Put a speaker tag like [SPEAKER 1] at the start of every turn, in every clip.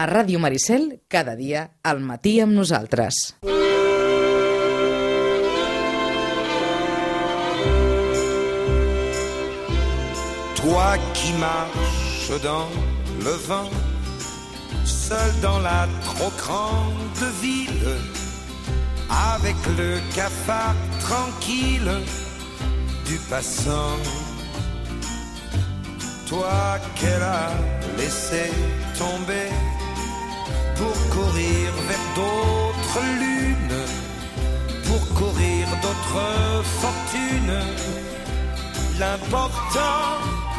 [SPEAKER 1] A Ràdio Maricel, cada dia, al matí amb nosaltres.
[SPEAKER 2] Toi qui marches dans le vent, seul dans la trop grande ville, avec le cafard tranquille du passant. Toi qu'elle a laissé tomber pour courir vers d'autres lunes, pour courir d'autres fortunes. L'important,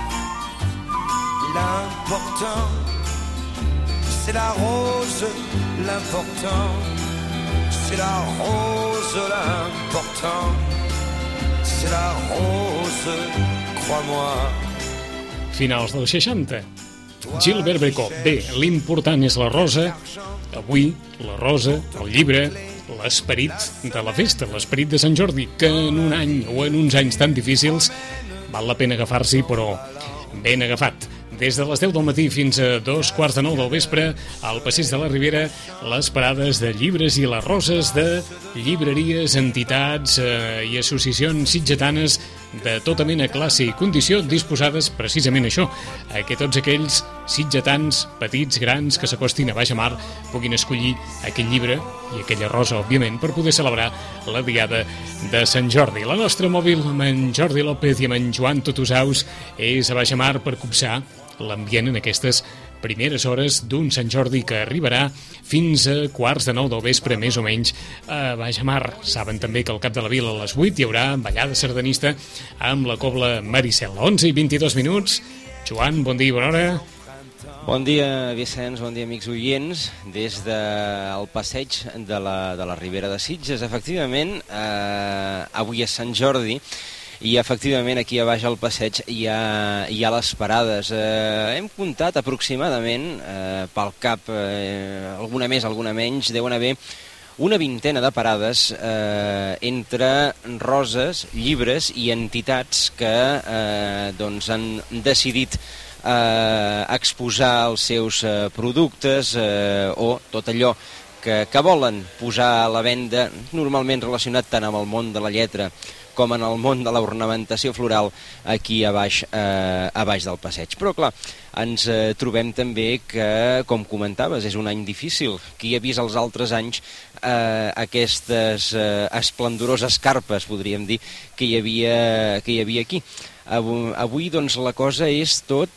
[SPEAKER 2] c'est la rose. L'important, c'est la rose. L'important, c'est la rose, crois-moi.
[SPEAKER 3] Finals dels 60. Gilbert Bécaud. Bé, l'important és la rosa. Avui, la rosa, el llibre, l'esperit de la festa, l'esperit de Sant Jordi, que en un any o en uns anys tan difícils val la pena agafar-s'hi, però ben agafat. Des de les 10 del matí fins a 2:15 del vespre, al Passeig de la Ribera, les parades de llibres i les roses de llibreries, entitats i associacions sitgetanes de tota mena, classe i condició, disposades precisament a això, a que tots aquells sitgetans, petits, grans, que s'acostin a Baix Mar, puguin escollir aquell llibre i aquella rosa, òbviament, per poder celebrar la diada de Sant Jordi. La nostra mòbil amb en Jordi López i amb en Joan Tutusaus és a Baix Mar per copsar l'ambient en aquestes primeres hores d'un Sant Jordi que arribarà fins a 8:45 del vespre, més o menys, a Baix Mar. Saben també que al cap de la vila a les 8 hi haurà ballada sardanista amb la Cobla Maricel. 11:22. Joan, bon dia i bona hora.
[SPEAKER 4] Bon dia, Vicenç, bon dia, amics oients. Des del passeig de la Ribera de Sitges, efectivament, avui és Sant Jordi, i efectivament aquí a baix al passeig hi ha les parades. Hem comptat aproximadament, pel cap, alguna més, alguna menys, deuen haver una vintena de parades entre roses, llibres i entitats que han decidit exposar els seus productes o tot allò que volen posar a la venda, normalment relacionat tant amb el món de la lletra com en el món de l'ornamentació floral aquí a baix del passeig. Però clar, ens trobem també que, com comentaves, és un any difícil. Qui ha vist els altres anys aquestes esplendoroses carpes, podríem dir, que hi havia aquí? Avui, doncs, la cosa és tot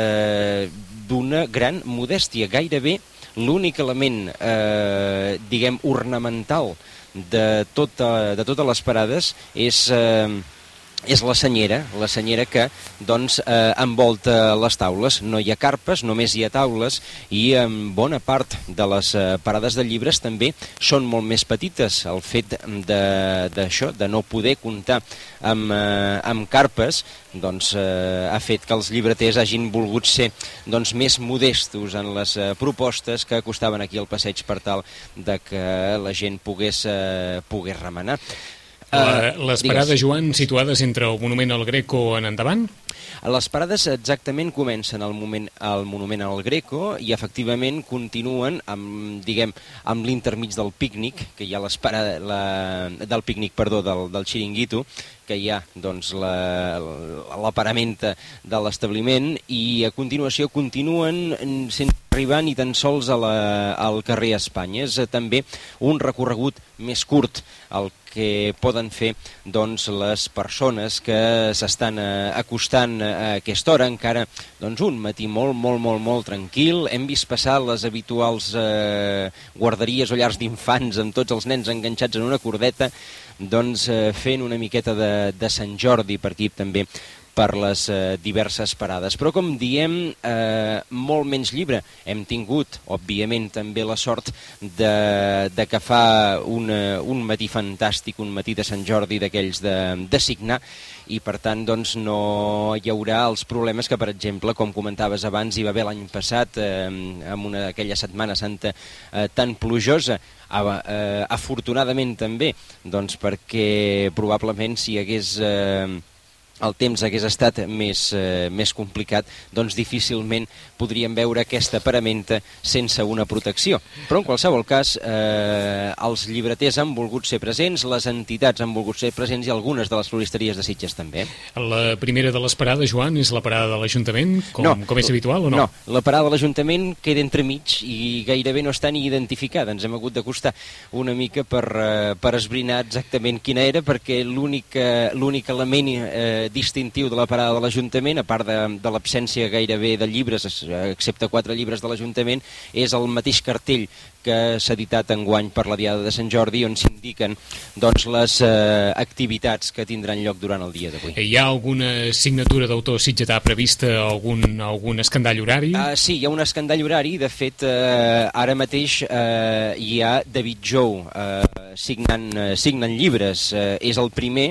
[SPEAKER 4] d'una gran modèstia. Gairebé l'únic element, diguem, ornamental de totes les parades és la senyera que doncs envolta les taules. No hi ha carpes, només hi ha taules, i en bona part de les parades de llibres també són molt més petites. El fet d'això, de no poder comptar amb carpes, doncs ha fet que els llibreters hagin volgut ser més modestos en les propostes que acostaven aquí al passeig per tal de que la gent pogués remenar.
[SPEAKER 3] Les parades, Joan, situades entre el Monument al Greco en endavant?
[SPEAKER 4] Les parades exactament comencen al Monument al Greco i efectivament continuen amb l'intermig del pícnic, que hi ha del pícnic, del xiringuito, que hi ha doncs, la paramenta de l'establiment, i a continuació continuen sense arribar ni tan sols al carrer Espanya. És també un recorregut més curt el que poden fer doncs, les persones que s'estan acostant a aquesta hora, encara un matí molt tranquil. Hem vist passar les habituals guarderies o llars d'infants amb tots els nens enganxats en una cordeta, fent una miqueta de Sant Jordi per aquí també, per les diverses parades. Però, com diem, molt menys llibre. Hem tingut, òbviament, també la sort de que fa un matí fantàstic, un matí de Sant Jordi d'aquells de signar, i per tant no hi haurà els problemes que, per exemple, com comentaves abans, hi va haver l'any passat, amb aquella Setmana Santa tan plujosa. Afortunadament també, perquè probablement si hi hagués el temps hagués estat més complicat, doncs difícilment podríem veure aquesta paramenta sense una protecció. Però en qualsevol cas, els llibreters han volgut ser presents, les entitats han volgut ser presents i algunes de les floristeries de Sitges també.
[SPEAKER 3] La primera de les parades, Joan, és la parada de l'Ajuntament, com és habitual o no?
[SPEAKER 4] No, la parada de l'Ajuntament queda entremig i gairebé no està ni identificada. Ens hem hagut d'acostar una mica per esbrinar exactament quina era, perquè l'únic element distintiu de la parada de l'Ajuntament, a part de l'absència gairebé de llibres, excepte 4 llibres de l'Ajuntament, és el mateix cartell que s'ha editat enguany per la Diada de Sant Jordi, on s'indiquen doncs, les activitats que tindran lloc durant el dia d'avui.
[SPEAKER 3] Hi ha alguna signatura d'autor sitgetà prevista, algun escandall horari?
[SPEAKER 4] Sí, hi ha un escandall horari. De fet, ara mateix hi ha David Jou signant llibres. És el primer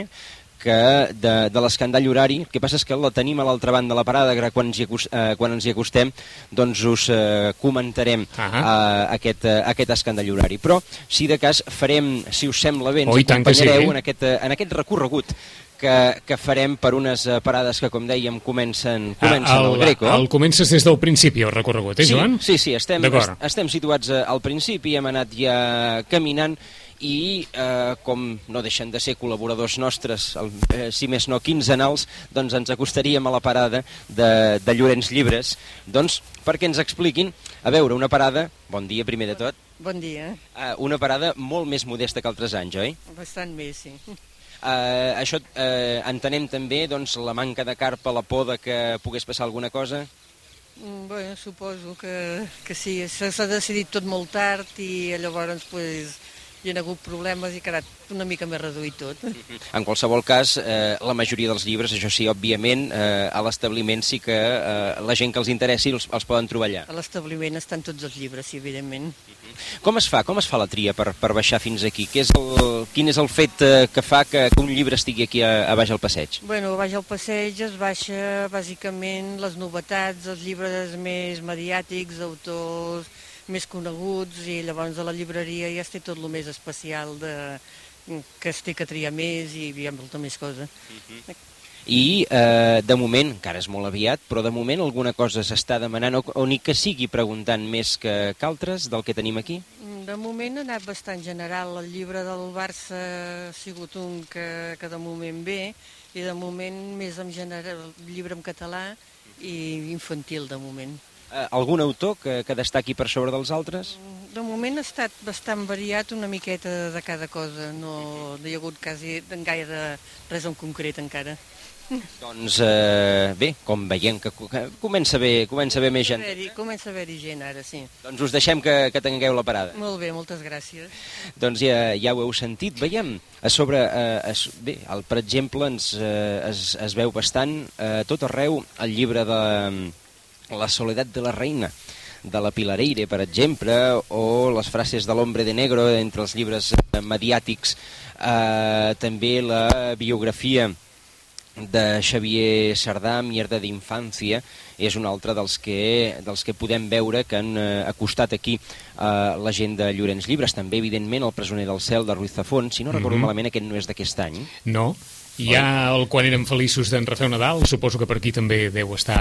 [SPEAKER 4] de l'escandall horari. El que passa és que la tenim a l'altra banda de la parada, quan ens hi acostem doncs us comentarem aquest escandall horari. Però, si de cas, farem, si us sembla bé, ens acompanyareu en aquest recorregut que farem per unes parades que, com dèiem, comencen al Greco.
[SPEAKER 3] Comences des del principi, el recorregut, Joan?
[SPEAKER 4] Sí, estem situats al principi, hem anat ja caminant i, com no deixen de ser col·laboradors nostres, si més no quinzenals, doncs ens acostaríem a la parada de Llorenç Llibres, doncs perquè ens expliquin, a veure, una parada, bon dia primer de tot.
[SPEAKER 5] Bon dia.
[SPEAKER 4] Una parada molt més modesta que altres anys, oi?
[SPEAKER 5] Bastant més, sí.
[SPEAKER 4] Això entenem també, doncs, la manca de carpa, la por de que pogués passar alguna cosa?
[SPEAKER 5] Bé, suposo que sí, s'ha decidit tot molt tard i llavors pues, hi ha hagut problemes i ha quedat una mica més reduït tot.
[SPEAKER 4] En qualsevol cas, la majoria dels llibres, això sí, òbviament, a l'establiment sí que la gent que els interessi els poden trobar allà.
[SPEAKER 5] A l'establiment estan tots els llibres, sí, evidentment.
[SPEAKER 4] Com es fa la tria per baixar fins aquí? Quin és el fet que fa que un llibre estigui aquí a baix al passeig?
[SPEAKER 5] Bueno, a baix al passeig es baixa bàsicament les novetats, els llibres més mediàtics, d'autors més coneguts, i llavors a la llibreria ja es té tot el més especial que es té que triar més i hi ha molta més cosa.
[SPEAKER 4] I de moment, encara és molt aviat, però de moment alguna cosa s'està demanant o ni que sigui preguntant més que altres del que tenim aquí?
[SPEAKER 5] De moment ha anat bastant general. El llibre del Barça ha sigut un que de moment ve, i de moment més en general llibre en català i infantil de moment.
[SPEAKER 4] Algun autor que destaqui per sobre dels altres?
[SPEAKER 5] De moment ha estat bastant variat, una miqueta de cada cosa. No hi ha hagut quasi gaire res en concret encara.
[SPEAKER 4] Doncs bé, com veiem que comença a haver més gent.
[SPEAKER 5] Comença a haver-hi gent ara, sí.
[SPEAKER 4] Doncs us deixem que tangueu la parada.
[SPEAKER 5] Molt bé, moltes gràcies.
[SPEAKER 4] Doncs ja ho heu sentit. Veiem a sobre, bé, per exemple, es veu bastant tot arreu el llibre de La soledat de la reina, de la Pilareire, per exemple, o les frases de l'Hombre de Negro, entre els llibres mediàtics, també la biografia de Xavier Sardà, Mierda d'infància, és un altre dels que podem veure que han acostat aquí la gent de Llorenç Llibres. També, evidentment, El presoner del cel, de Ruiz Zafón. Si no recordo malament, aquest no és d'aquest any.
[SPEAKER 3] No. Hi ha el Quan érem feliços d'en Rafael Nadal, suposo que per aquí també deu estar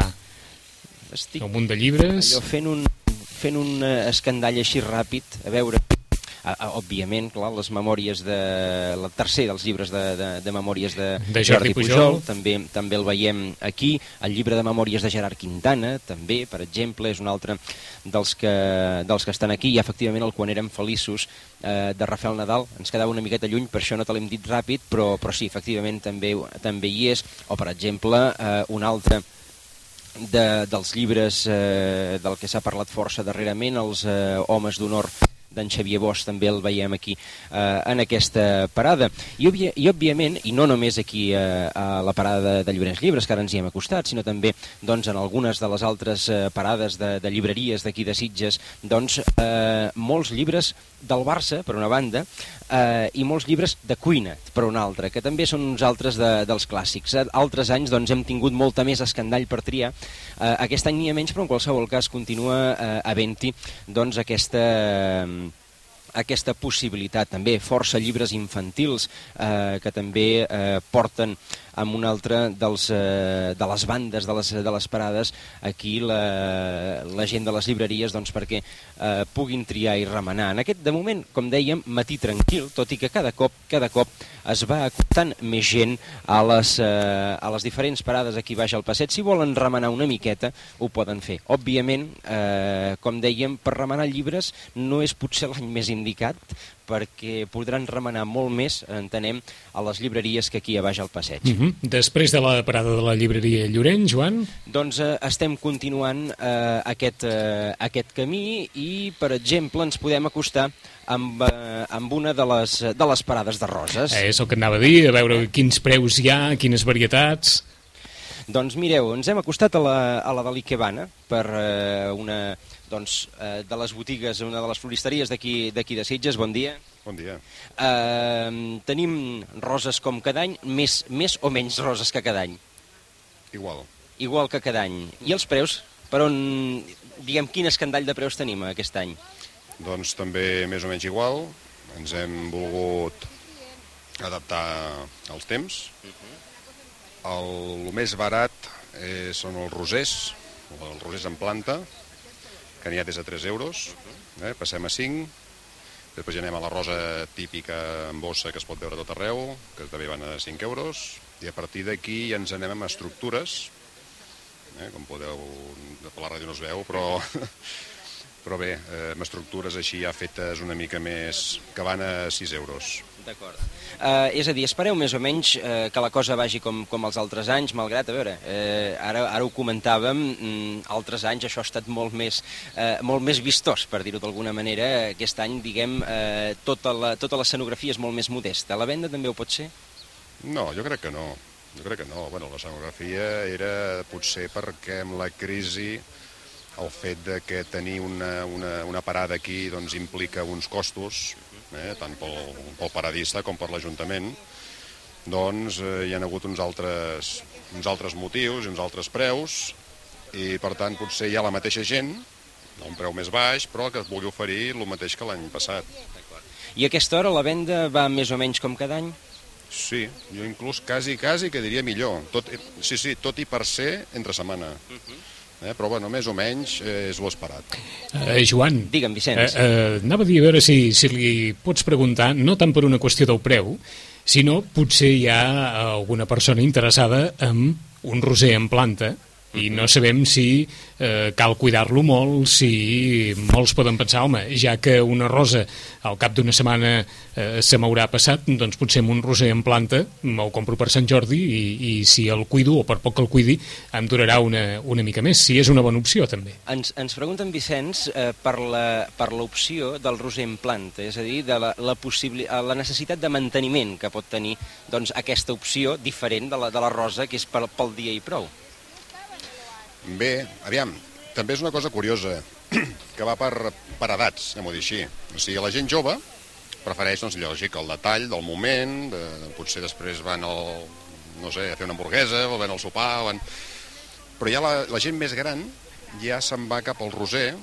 [SPEAKER 3] un munt de llibres.
[SPEAKER 4] Allò fent un escandall així ràpid, a veure... Òbviament, clar, les memòries el tercer dels llibres de memòries de Jordi Pujol, també el veiem aquí. El llibre de memòries de Gerard Quintana, també, per exemple, és un altre dels que estan aquí. I, efectivament, el Quan érem feliços, de Rafael Nadal, ens quedava una miqueta lluny, per això no te l'hem dit ràpid, però sí, efectivament, també hi és. O, per exemple, un altre dels llibres del que s'ha parlat força darrerament, Els homes d'honor, d'en Xavier Bosch, també el veiem aquí en aquesta parada. I òbviament, i no només aquí a la parada de Llorenç Llibres, que ara ens hi hem acostat, sinó també doncs, en algunes de les altres parades de llibreries d'aquí de Sitges, doncs, molts llibres del Barça, per una banda, i molts llibres de cuina, per una altra, que també són uns altres dels clàssics. Altres anys doncs, hem tingut molta més escandall per triar. Aquest any n'hi ha menys, però en qualsevol cas continua havent-hi doncs, aquesta possibilitat. També força llibres infantils que també porten amb una altra de les bandes de les parades aquí la gent de les llibreries doncs, perquè puguin triar i remenar. En aquest, de moment, com dèiem, matí tranquil, tot i que cada cop es va acoptant més gent a les diferents parades aquí baix al passeig. Si volen remenar una miqueta, ho poden fer. Òbviament, com dèiem, per remenar llibres no és potser l'any més indicat, perquè podran remenar molt més, entenem, a les llibreries que aquí a baix al passeig.
[SPEAKER 3] Després de la parada de la llibreria Llorenç, Joan?
[SPEAKER 4] Doncs estem continuant aquest camí i, per exemple, ens podem acostar amb una de les parades de roses. És
[SPEAKER 3] el que anava a dir, a veure quins preus hi ha, quines varietats.
[SPEAKER 4] Doncs mireu, ens hem acostat a la de l'Ikebana per una de les botigues, una de les floristeries d'aquí de Sitges. Bon dia.
[SPEAKER 6] Bon dia.
[SPEAKER 4] Tenim roses com cada any, més o menys roses que cada any?
[SPEAKER 6] Igual.
[SPEAKER 4] Igual que cada any. I els preus? Per on, diguem, quin escandall de preus tenim aquest any?
[SPEAKER 6] Doncs també més o menys igual. Ens hem volgut adaptar als temps. El més barat són els rosers en planta, que n'hi ha des de 3 euros, passem a 5, després ja anem a la rosa típica en bossa que es pot veure tot arreu, que també van a 5 euros, i a partir d'aquí ja ens anem amb estructures, com podeu, per la ràdio no es veu, però bé, amb estructures així ja fetes una mica més, que van a 6 euros.
[SPEAKER 4] D'acord. És a dir, espereu més o menys que la cosa vagi com els altres anys, malgrat, a veure, ara ho comentàvem, altres anys això ha estat molt més vistós, per dir-ho d'alguna manera. Aquest any, diguem, tota l'escenografia és molt més modesta. La venda també ho pot ser?
[SPEAKER 6] No, jo crec que no. Bueno, l'escenografia era potser perquè amb la crisi el fet de que tenir una parada aquí doncs, implica uns costos, tant pel paradista com per l'Ajuntament, doncs hi ha hagut uns altres motius i uns altres preus, i per tant potser hi ha la mateixa gent, a un preu més baix, però que es vulgui oferir el mateix que l'any passat.
[SPEAKER 4] I a aquesta hora la venda va més o menys com cada any?
[SPEAKER 6] Sí, jo inclús quasi que diria millor, tot i per ser entre setmana. Però bueno, més o menys és l'esperat.
[SPEAKER 3] Joan,
[SPEAKER 4] digue'm, Vicenç.
[SPEAKER 3] Anava a dir a veure si li pots preguntar, no tant per una qüestió del preu, sinó potser hi ha alguna persona interessada en un roser en planta i no sabem si cal cuidar-lo molt, si molts poden pensar, home, ja que una rosa al cap d'una setmana se m'haurà passat, doncs potser amb un roser en planta me'l compro per Sant Jordi i si el cuido, o per poc que el cuidi, em durarà una mica més, si és una bona opció també.
[SPEAKER 4] Ens pregunten, Vicenç, per l'opció del roser en planta, és a dir, de la necessitat de manteniment que pot tenir doncs, aquesta opció diferent de la rosa, que és pel dia i prou.
[SPEAKER 6] Bé, aviam, també és una cosa curiosa, que va per edats, anem-ho dir així. O sigui, la gent jove prefereix, doncs, lògic, el detall del moment, potser després van a fer una hamburguesa, o van al sopar, però ja la gent més gran ja se'n va cap al roser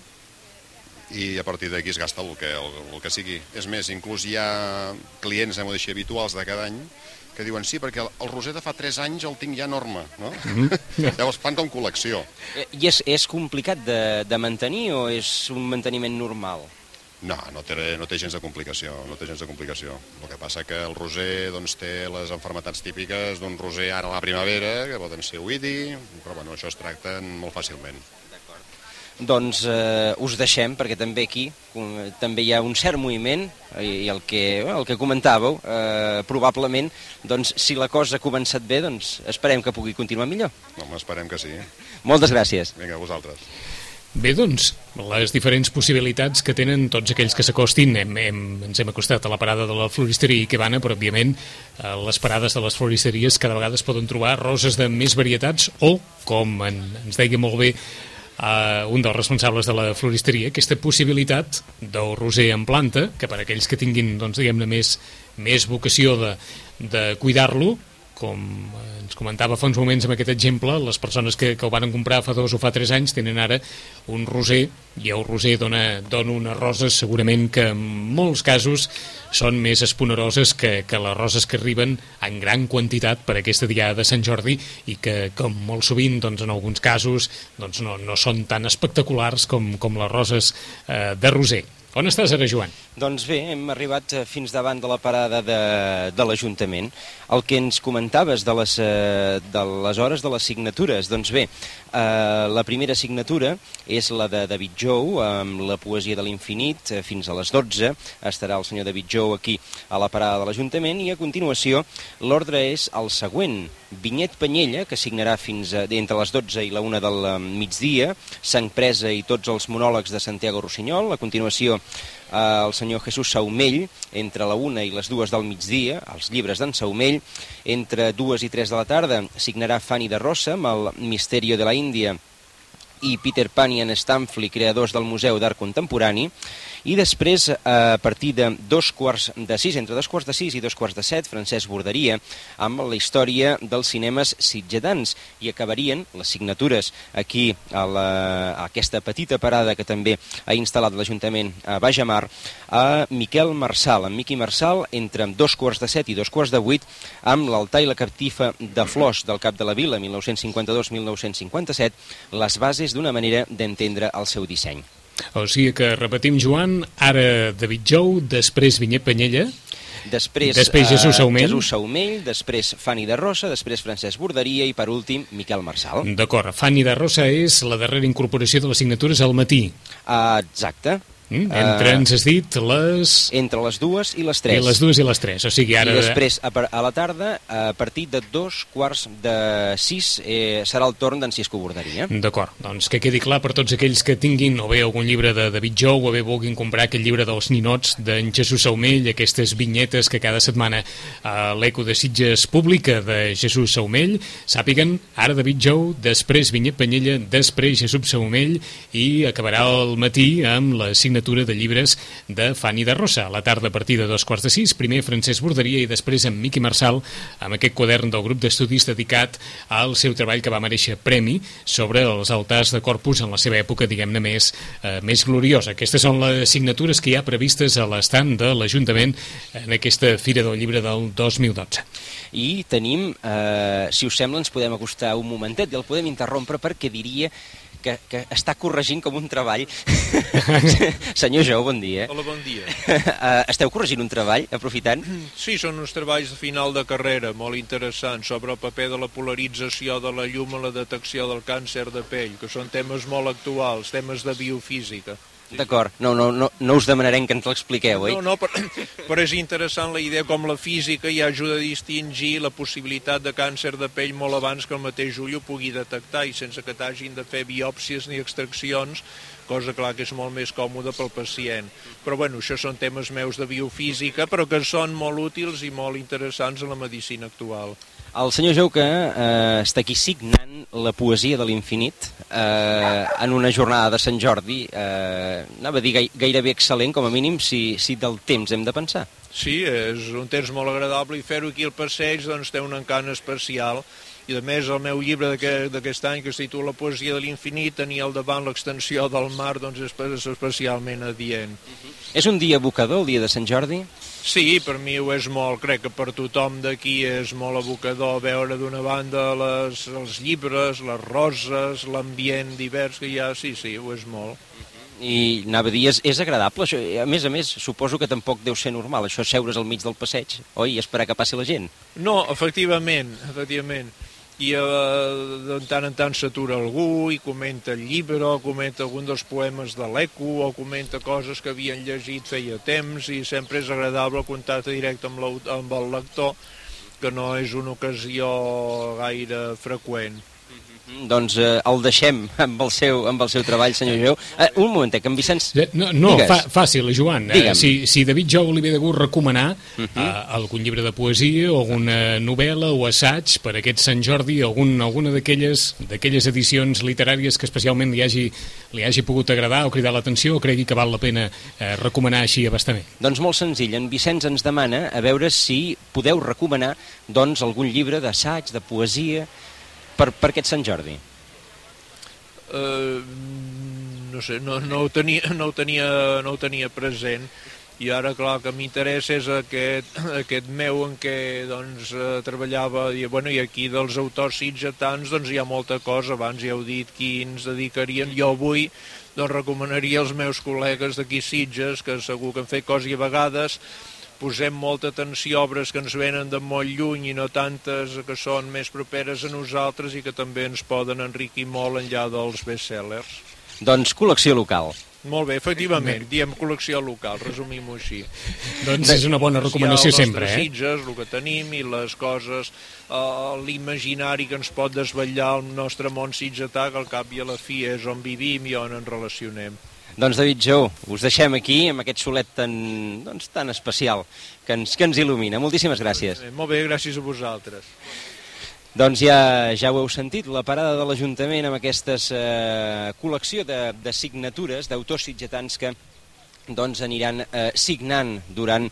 [SPEAKER 6] i a partir d'aquí es gasta el que sigui. És més, inclús hi ha clients, anem-ho dir així, habituals de cada any, que diuen sí, perquè el roser de fa 3 anys el tinc ja norma, no? Llavors fan com col·lecció.
[SPEAKER 4] I és complicat de mantenir o és un manteniment normal?
[SPEAKER 6] No té gens de complicació, El que passa que el roser doncs, té les malalties típiques d'un roser ara a la primavera, que poden ser oïdi, però bueno, això es tracta molt fàcilment.
[SPEAKER 4] Doncs us deixem, perquè també aquí també hi ha un cert moviment, i el que comentàveu, probablement, doncs, si la cosa ha començat bé, doncs esperem que pugui continuar millor.
[SPEAKER 6] Home, esperem que sí.
[SPEAKER 4] Moltes gràcies.
[SPEAKER 6] Vinga, vosaltres.
[SPEAKER 3] Bé, doncs, les diferents possibilitats que tenen tots aquells que s'acostin. Ens hem acostat a la parada de la floristeria Ikebana, però, òbviament, les parades de les floristeries cada vegada es poden trobar roses de més varietats o, com ens deia molt bé un dels responsables de la floristeria, aquesta possibilitat del roser en planta, que per aquells que tinguin, doncs, diguem-ne, més vocació de cuidar-lo, com ens comentava fa uns moments amb aquest exemple, les persones que ho van comprar fa 2 o fa 3 anys tenen ara un roser, i el roser dona unes roses segurament que en molts casos són més esponeroses que les roses que arriben en gran quantitat per aquesta diada de Sant Jordi i que, com molt sovint, doncs, en alguns casos doncs, no són tan espectaculars com les roses de roser. On estàs ara, Joan?
[SPEAKER 4] Doncs bé, hem arribat fins davant de la parada de l'Ajuntament. El que ens comentaves de les hores de les signatures, doncs bé, la primera signatura és la de David Jou, amb la poesia de l'infinit, fins a les 12. Estarà el senyor David Jou aquí a la parada de l'Ajuntament, i a continuació l'ordre és el següent. Vinyet Penyella, que signarà fins entre les 12 i la 1 del migdia, Sang Presa i tots els monòlegs de Santiago Rossinyol. A continuació, el senyor Jesús Saumell, entre la 1 i les 2 del migdia, els llibres d'en Saumell. Entre 2 i 3 de la tarda signarà Fanny de Rosa, amb el Misterio de la Índia i Peter Pan i Anne Stanley, creadors del Museu d'Art Contemporani. I després, a partir de 5:45, entre 5:45 i 5:47, Francesc Borderia, amb la història dels cinemes sitgetans, i acabarien les signatures aquí a aquesta petita parada que també ha instal·lat l'Ajuntament a Bajamar, a Miquel Marçal, amb Miqui Marçal, entre 2:15 i 2:15, amb l'altar i la catifa de flors del Cap de la Vila, 1952-1957, les bases d'una manera d'entendre el seu disseny.
[SPEAKER 3] O sigui que, repetim, Joan, ara David Jou, després Vinyet Penyella, després Jesús Saumell, després Fanny de Rosa, després Francesc Borderia i, per últim, Miquel Marçal. D'acord, Fanny de Rosa és la darrera incorporació de les signatures al matí.
[SPEAKER 4] Exacte.
[SPEAKER 3] Entre, ens has dit, les...
[SPEAKER 4] Entre les 2 i les 3.
[SPEAKER 3] I les 2 i les 3, o sigui, ara...
[SPEAKER 4] I després, a la tarda, a partir de 5:45, serà el torn d'en Cisco Borderia.
[SPEAKER 3] D'acord, doncs que quedi clar per tots aquells que tinguin o bé algun llibre de David Jou, o bé vulguin comprar aquest llibre dels ninots d'en Jesús Saumell, aquestes vinyetes que cada setmana a l'Eco de Sitges publica de Jesús Saumell, sàpiguen, ara David Jou, després Vinyet Penyella, després Jesús Saumell, i acabarà el matí amb la signatura de llibres de Fanny de Rosa. A la tarda, a partir de 5:15, primer Francesc Borderia i després en Miqui Marçal, amb aquest quadern del grup d'estudis dedicat al seu treball que va mereixer premi sobre els altars de Corpus en la seva època, diguem-ne, més gloriosa. Aquestes són les signatures que hi ha previstes a l'estand de l'Ajuntament en aquesta Fira del Llibre del 2012.
[SPEAKER 4] I tenim, si us sembla, ens podem acostar un momentet i el podem interrompre perquè diria que està corregint com un treball. Senyor Jou, bon dia.
[SPEAKER 7] Hola, bon dia.
[SPEAKER 4] Esteu corregint un treball, aprofitant?
[SPEAKER 7] Sí, són uns treballs de final de carrera molt interessants sobre el paper de la polarització de la llum en la detecció del càncer de pell, que són temes molt actuals, temes de biofísica.
[SPEAKER 4] D'acord, no us demanarem que ens l'expliqueu, oi?
[SPEAKER 7] No, però és interessant la idea com la física ja ajuda a distingir la possibilitat de càncer de pell molt abans que el mateix ull ho pugui detectar i sense que t'hagin de fer biòpsies ni extraccions, cosa, clar, que és molt més còmode pel pacient. Però, bueno, això són temes meus de biofísica, però que són molt útils i molt interessants en la medicina actual.
[SPEAKER 4] El senyor Jou que està aquí signant la poesia de l'infinit en una jornada de Sant Jordi, anava a dir gairebé excel·lent, com a mínim, si del temps hem de pensar.
[SPEAKER 7] Sí, és un temps molt agradable i fer-ho aquí al passeig doncs, té un encant especial. I a més el meu llibre d'aquest any, que es titula Poesia de l'infinit, tenia al davant l'extensió del mar, doncs és especialment adient.
[SPEAKER 4] És un dia evocador, el dia de Sant Jordi?
[SPEAKER 7] Sí, per mi ho és molt, crec que per tothom d'aquí és molt evocador veure d'una banda els llibres, les roses, l'ambient divers que hi ha, sí, ho és molt.
[SPEAKER 4] I anava a dir, és agradable, això, a més, suposo que tampoc deu ser normal, això seure's al mig del passeig, oi, i esperar que passi la gent.
[SPEAKER 7] No, efectivament. I de tant en tant s'atura algú i comenta el llibre, o comenta algun dels poemes de l'Eco, o comenta coses que havien llegit feia temps, i sempre és agradable el contacte directe amb el lector, que no és una ocasió gaire freqüent.
[SPEAKER 4] Doncs el deixem amb el seu treball, senyor Jou. Un momentet, en Vicenç...
[SPEAKER 3] No, fàcil, Joan. Si David Jou li ve de gust recomanar algun llibre de poesia o alguna novel·la o assaig per aquest Sant Jordi, alguna d'aquelles edicions literàries que especialment li hagi pogut agradar o cridar l'atenció o cregui que val la pena recomanar així a bastament.
[SPEAKER 4] Doncs molt senzill, en Vicenç ens demana a veure si podeu recomanar doncs, algun llibre d'assaig, de poesia per aquest Sant Jordi.
[SPEAKER 7] No sé, no ho tenia present, i ara clar que m'interessa és aquest meu en què doncs, treballava, i aquí dels autors sitgetans doncs, hi ha molta cosa, abans ja heu dit qui ens dedicarien, jo avui doncs, recomanaria als meus col·legues d'aquí Sitges, que segur que han fet coses i a vegades posem molta atenció a obres que ens venen de molt lluny i no tantes que són més properes a nosaltres i que també ens poden enriquir molt enllà dels bestsellers.
[SPEAKER 4] Doncs col·lecció local.
[SPEAKER 7] Molt bé, efectivament, diem col·lecció local, resumim-ho així.
[SPEAKER 3] Doncs és una bona recomanació sempre,
[SPEAKER 7] Sitges, el que tenim i les coses, l'imaginari que ens pot desvetllar el nostre món sitgetà, que al cap i a la fi és on vivim i on ens relacionem.
[SPEAKER 4] Doncs David Jou, us deixem aquí amb aquest solet tan especial que ens il·lumina. Moltíssimes gràcies.
[SPEAKER 7] Molt bé, gràcies a vosaltres.
[SPEAKER 4] Doncs ja ho heu sentit, la parada de l'Ajuntament amb aquesta col·lecció de signatures d'autors sitgetans que doncs aniran signant durant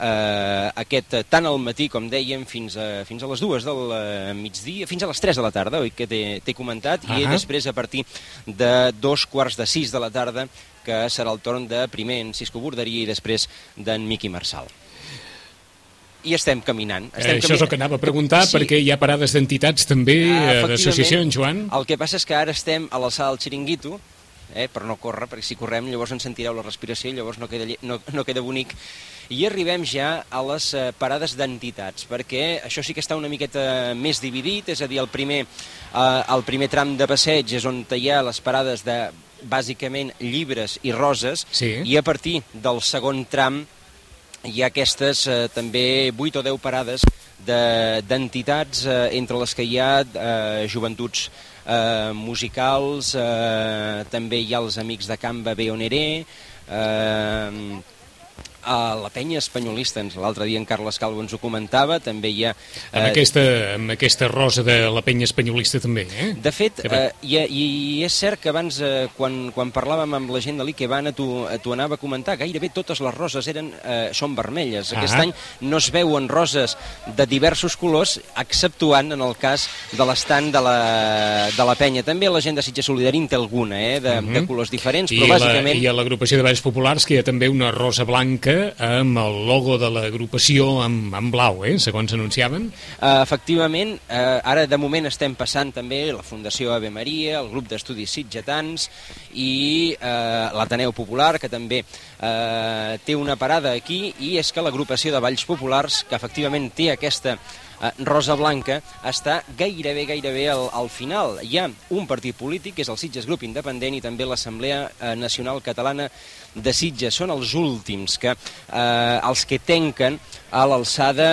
[SPEAKER 4] tant al matí, com dèiem, fins a les 2 del migdia, fins a les 3 de la tarda, oi que t'he comentat, i després a partir de 2:45 de la tarda, que serà el torn de primer en Cisco Borderia i després d'en Miqui Marçal. I estem caminant.
[SPEAKER 3] Això és el que anava a preguntar, perquè hi ha parades d'entitats també, d'associacions, Joan.
[SPEAKER 4] El que passa és que ara estem a l'alçada del Xiringuito, per no córrer, perquè si correm llavors ens sentireu la respiració i llavors no queda bonic. I arribem ja a les parades d'entitats, perquè això sí que està una miqueta més dividit, és a dir, el primer tram de passeig és on hi ha les parades de, bàsicament, llibres i roses, i a partir del segon tram hi ha aquestes també 8 o 10 parades d'entitats, entre les que hi ha joventuts musicals, també hi ha els amics de Can Babé Oneré, a la penya espanyolista, l'altre dia en Carles Calvo ens ho comentava, també hi ha...
[SPEAKER 3] Amb aquesta rosa de la penya espanyolista també,
[SPEAKER 4] De fet, i és cert que abans, quan parlàvem amb la gent de l'Ikebana, t'ho anava a comentar, gairebé totes les roses són vermelles. Aquest any no es veuen roses de diversos colors, exceptuant en el cas de l'estand de la penya. També la gent de Sitges Solidari en té alguna, de colors diferents, però bàsicament...
[SPEAKER 3] I a l'agrupació de Balls Populars, que hi ha també una rosa blanca amb el logo de l'agrupació en blau, segons anunciaven.
[SPEAKER 4] Efectivament, ara de moment estem passant també la Fundació Ave Maria, el grup d'estudis sitgetans i l'Ateneu Popular, que també té una parada aquí, i és que l'agrupació de Balls Populars, que efectivament té aquesta rosa blanca, està gairebé al final. Hi ha un partit polític, que és el Sitges Grup Independent, i també l'Assemblea Nacional Catalana de Sitges. Són els últims, els que tanquen a l'alçada,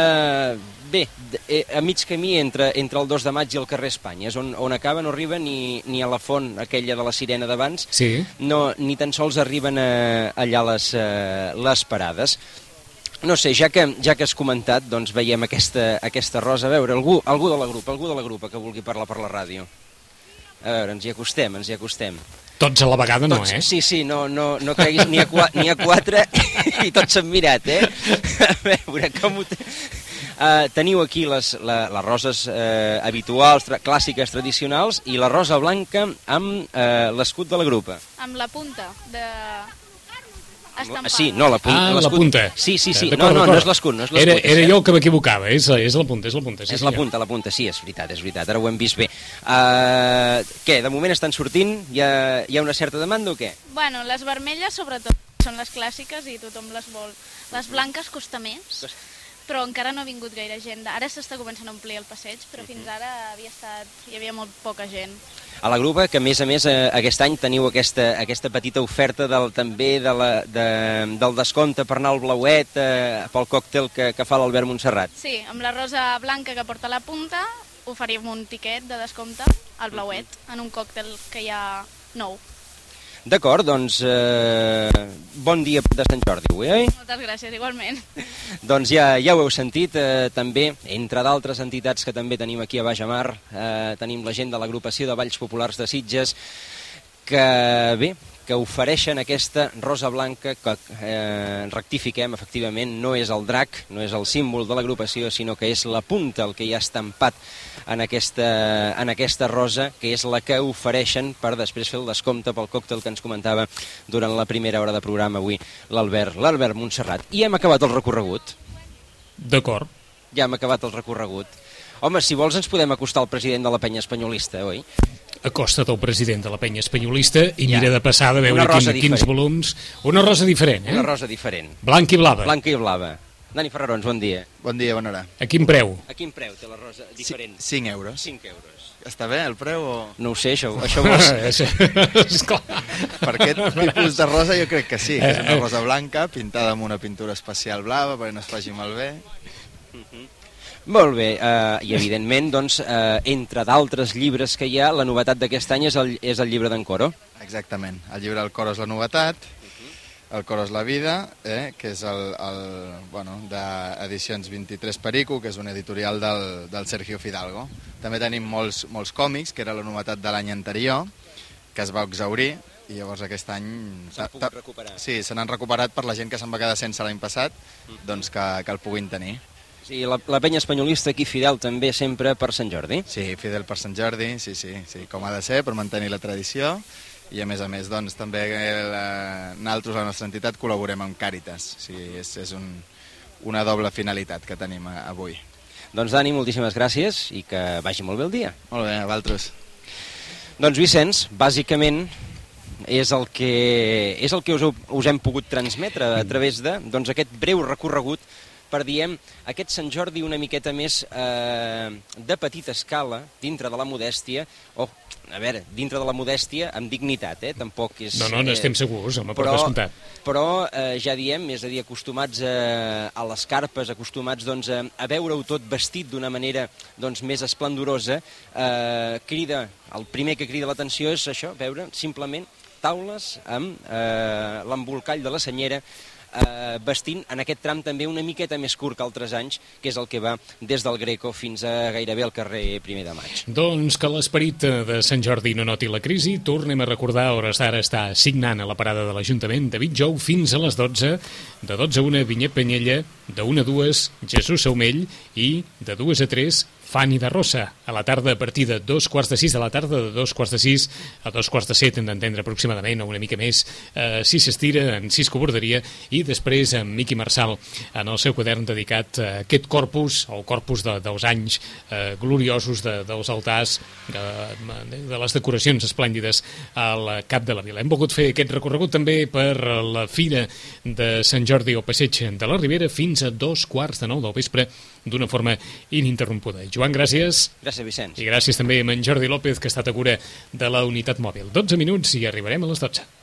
[SPEAKER 4] a mig camí entre el 2 de maig i el carrer Espanya. És on acaba, no arriba ni a la font aquella de la sirena d'abans, ni tan sols arriben allà les parades. No sé, ja que has comentat, doncs veiem aquesta rosa. A veure, algú de la grupa que vulgui parlar per la ràdio. A veure, ens hi acostem.
[SPEAKER 3] Tots a la vegada no,
[SPEAKER 4] Sí, no creguis, ni a 4 i tots s'han mirat, A veure, com ho... Teniu aquí les roses habituals, clàssiques, tradicionals, i la rosa blanca amb l'escut de la grupa.
[SPEAKER 8] Amb la punta de... estampada.
[SPEAKER 4] Sí, no, la punta. Sí. No és l'escut, no és l'escut.
[SPEAKER 3] Era jo el que m'equivocava, és la punta.
[SPEAKER 4] És la punta, sí, és veritat, ara ho hem vist bé. Què, de moment estan sortint? Hi ha una certa demanda o què?
[SPEAKER 8] Bueno, les vermelles sobretot són les clàssiques i tothom les vol. Les blanques costa més, però encara no ha vingut gaire gent. Ara s'està començant a omplir el passeig, però fins ara hi havia molt poca gent.
[SPEAKER 4] A la grupa, que a més aquest any teniu aquesta petita oferta també del descompte per anar al Blauet pel còctel que fa l'Albert Montserrat.
[SPEAKER 8] Sí, amb la rosa blanca que porta la punta oferim un tiquet de descompte al blauet en un còctel que hi ha nou.
[SPEAKER 4] D'acord, doncs bon dia de Sant Jordi avui, oi?
[SPEAKER 8] Moltes gràcies, igualment.
[SPEAKER 4] Doncs ja ho heu sentit, també, entre d'altres entitats que també tenim aquí a Baix Amar, tenim la gent de l'agrupació de Balls Populars de Sitges, que ofereixen aquesta rosa blanca que, rectifiquem, efectivament, no és el drac, no és el símbol de l'agrupació, sinó que és la punta, el que hi ha estampat en aquesta rosa, que és la que ofereixen per després fer el descompte pel còctel que ens comentava durant la primera hora de programa avui l'Albert Montserrat. I hem acabat el recorregut.
[SPEAKER 3] D'acord.
[SPEAKER 4] Ja hem acabat el recorregut. Home, si vols ens podem acostar al president de la penya espanyolista, oi?
[SPEAKER 3] Acosta't al president de la penya espanyolista i mira de passar de veure quins volums. Una rosa diferent, eh?
[SPEAKER 4] Una rosa diferent.
[SPEAKER 3] Blanca i blava.
[SPEAKER 4] Blanca i blava. Dani Ferrarons, bon dia.
[SPEAKER 9] Bon dia, bona hora.
[SPEAKER 3] A quin preu?
[SPEAKER 4] A quin preu té la rosa diferent?
[SPEAKER 9] 5 euros.
[SPEAKER 4] 5 euros.
[SPEAKER 9] Està bé el preu o...?
[SPEAKER 4] No ho sé, això vols...
[SPEAKER 3] Esclar.
[SPEAKER 9] Per aquest tipus de rosa jo crec que sí, que és una rosa blanca pintada amb una pintura especial blava perquè no es faci malbé.
[SPEAKER 4] Molt bé, i evidentment, doncs, entre d'altres llibres que hi ha, la novetat d'aquest any és el llibre d'en Coro.
[SPEAKER 9] Exactament, el llibre del Coro és la novetat, el Coro és la vida, que és d'Edicions 23 Perico, que és un editorial del Sergio Fidalgo. També tenim molts còmics, que era la novetat de l'any anterior, que es va exhaurir, i llavors aquest any...
[SPEAKER 4] S'han pogut recuperar.
[SPEAKER 9] Sí, se n'han recuperat per la gent que se'n va quedar sense l'any passat, doncs que el puguin tenir.
[SPEAKER 4] Sí, la penya espanyolista aquí fidel també sempre per Sant Jordi.
[SPEAKER 9] Sí, fidel per Sant Jordi, sí, com ha de ser, per mantenir la tradició. I a més, doncs, també nosaltres, la nostra entitat, col·laborem amb Càritas. O sigui, és una doble finalitat que tenim avui.
[SPEAKER 4] Doncs, Dani, moltíssimes gràcies i que vagi molt bé el dia.
[SPEAKER 9] Molt bé, a vosaltres.
[SPEAKER 4] Doncs, Vicenç, bàsicament és el que us hem pogut transmetre a través d'aquest breu recorregut per, diem, aquest Sant Jordi una miqueta més de petita escala, dintre de la modèstia, dintre de la modèstia amb dignitat, tampoc és...
[SPEAKER 3] No, n'estem segurs, home, per descomptat.
[SPEAKER 4] Però, ja diem, és a dir, acostumats a les carpes, acostumats a veure-ho tot vestit d'una manera més esplendorosa, el primer que crida l'atenció és això, veure simplement taules amb l'embolcall de la senyera, vestint en aquest tram també una miqueta més curt que altres anys, que és el que va des del Greco fins a gairebé al carrer 1 de Maig.
[SPEAKER 3] Doncs que l'esperit de Sant Jordi no noti la crisi. Tornem a recordar, a hores d'ara està signant a la parada de l'Ajuntament David Jou fins a les 12, de 12 a 1 Vinyet Penyella, de 1 a 2 Jesús Saumell i de 2 a 3 Fanny de Rossa. A la tarda, a partir de 2:45 de la tarda, de 2:45 a 2:45, hem d'entendre aproximadament, o una mica més, si s'estira, en Cisco Borderia, i després en Miqui Marçal, en el seu quadern dedicat a aquest corpus, el corpus dels anys gloriosos dels altars, de les decoracions esplèndides al cap de la vila. Hem volgut fer aquest recorregut també per la Fira de Sant Jordi al Passeig de la Ribera fins a 2:15 del vespre, d'una forma ininterrompuda. Joan, gràcies.
[SPEAKER 4] Gràcies, Vicenç.
[SPEAKER 3] I gràcies també a en Jordi López, que ha estat a cura de la unitat mòbil. 12 minuts i arribarem a les 12.